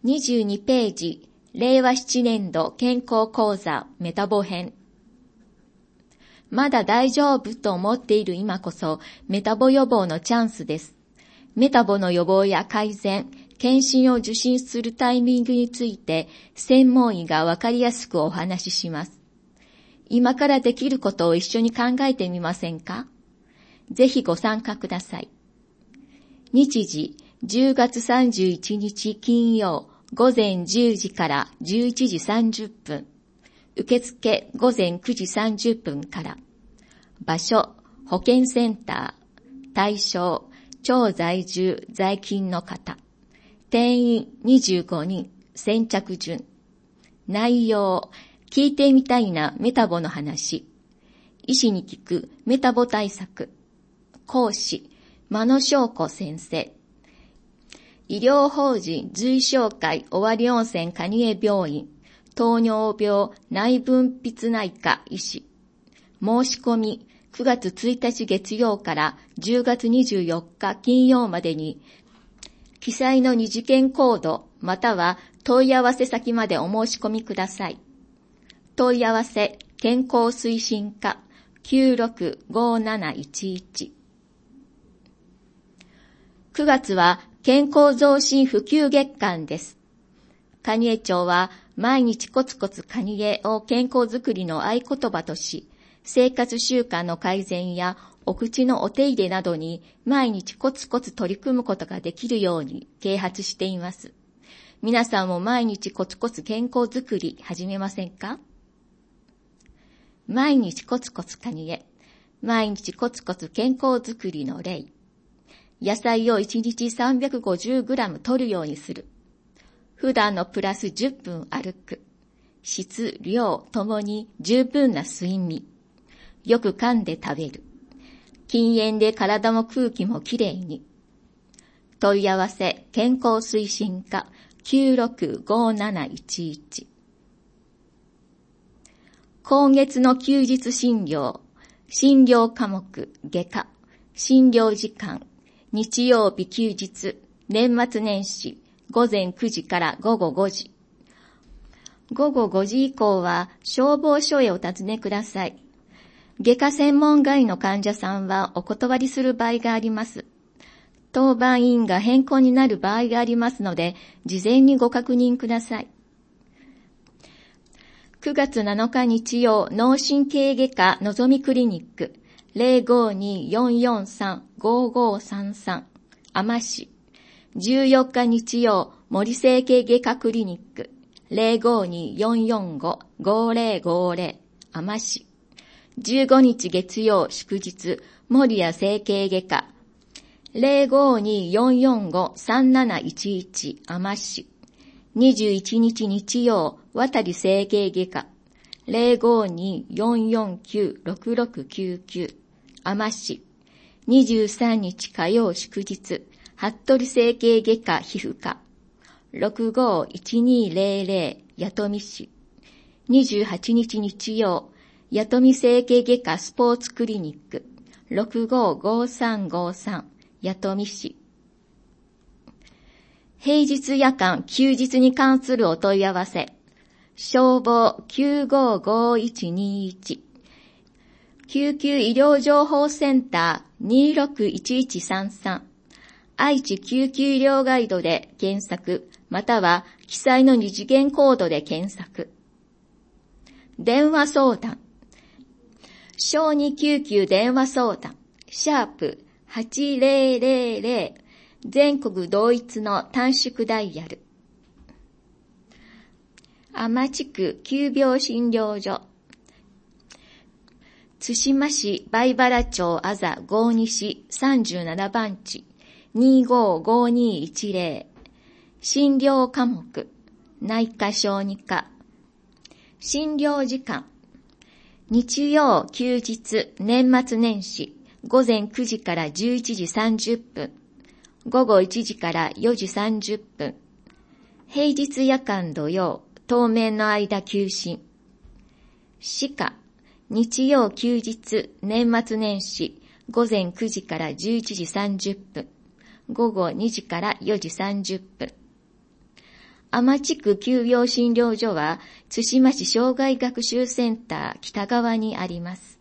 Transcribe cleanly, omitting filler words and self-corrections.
22ページ、令和7年度健康講座メタボ編。まだ大丈夫と思っている今こそメタボ予防のチャンスです。メタボの予防や改善、検診を受診するタイミングについて専門医がわかりやすくお話しします。今からできることを一緒に考えてみませんか？ぜひご参加ください。日時、10月31日金曜午前10時から11時30分。受付午前9時30分から。場所、保健センター。対象、超在住在勤の方。定員25人。先着順。内容、聞いてみたいなメタボの話。医師に聞くメタボ対策。講師、間野祥子先生。医療法人随商会尾張温泉蟹江病院。糖尿病内分泌内科医師。申し込み9月1日月曜から10月24日金曜までに、記載の二次元コードまたは問い合わせ先までお申し込みください。問い合わせ健康推進課 965711。9月は健康増進普及月間です。蟹江町は毎日コツコツ蟹江を健康づくりの合言葉とし、生活習慣の改善やお口のお手入れなどに毎日コツコツ取り組むことができるように啓発しています。皆さんも毎日コツコツ健康づくり始めませんか？毎日コツコツ蟹江、毎日コツコツ健康づくりの例。野菜を1日 350g 摂るようにする。普段のプラス10分歩く。質、量ともに十分な睡眠。よく噛んで食べる。禁煙で体も空気もきれいに。問い合わせ健康推進課 965711。今月の休日診療。診療科目外科。診療時間。日曜日休日、年末年始、午前9時から午後5時。午後5時以降は消防署へお尋ねください。外科専門外の患者さんはお断りする場合があります。当番員が変更になる場合がありますので、事前にご確認ください。9月7日日曜、脳神経外科のぞみクリニック。052-443-5533 天市。14日日曜森整形外科クリニック 052-445-5050 天市。15日月曜祝日森谷整形外科 052-445-3711 天市。21日日曜渡整形外科 052-449-6699 天市。23日火曜祝日、服部整形外科皮膚科、651200弥富市。28日日曜、弥富整形外科スポーツクリニック、655353弥富市。平日夜間、休日に関するお問い合わせ、消防 955121。救急医療情報センター 261133 愛知救急医療ガイドで検索または記載の二次元コードで検索。電話相談小児救急電話相談#8000 全国同一の短縮ダイヤル。天地区急病診療所津島市梅原町あざ郷西37番地255210。診療科目内科小児科。診療時間日曜休日年末年始午前9時から11時30分午後1時から4時30分。平日夜間土曜当面の間休診。歯科日曜休日年末年始午前9時から11時30分午後2時から4時30分。 天地区休養診療所は、津島市障害学習センター北側にあります。